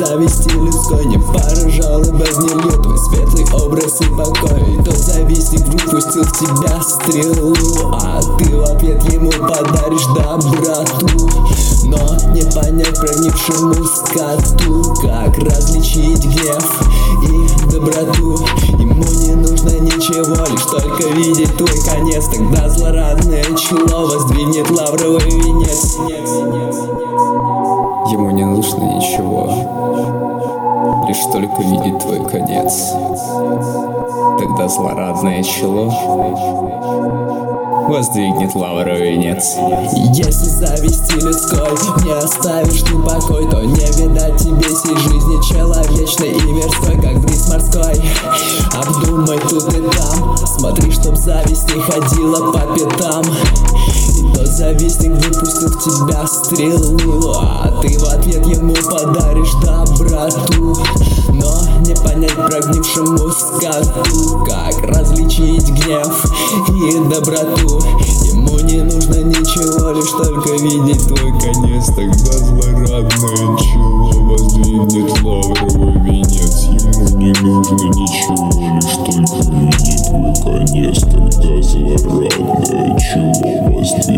зависти людской не поражал и вознелью твой светлый образ и покой. Тот завистник вдруг пустил в тебя стрелу, а ты в ответ ему подаришь доброту. Но не понять прогнившему скоту, как различить гнев и доброту. Ему не нужно ничего, лишь только видеть твой конец. Тогда злорадное чело воздвигнет лавровый венец. Ему не нужно ничего, лишь только видеть твой конец. Тогда злорадное чело воздвигнет лавровый венец. Если зависти людской не оставишь ты покой, то не видать тебе сей жизни человечной и мирской, как бриз морской. Обдумай тут и там, смотри, чтоб зависть не ходила по пятам. И тот завистник выпустил в тебя стрелу, а ты в ответ ему подаришь доброту. Но не понять прогнившему скоту, как различить гнев и доброту. Ему не нужно ничего, лишь только видеть твой конец. Тогда злорадное чело воздвигнет лавровый венец. Ему не нужно ничего, лишь только видеть твой конец. Тогда злорадное чело воздвигнет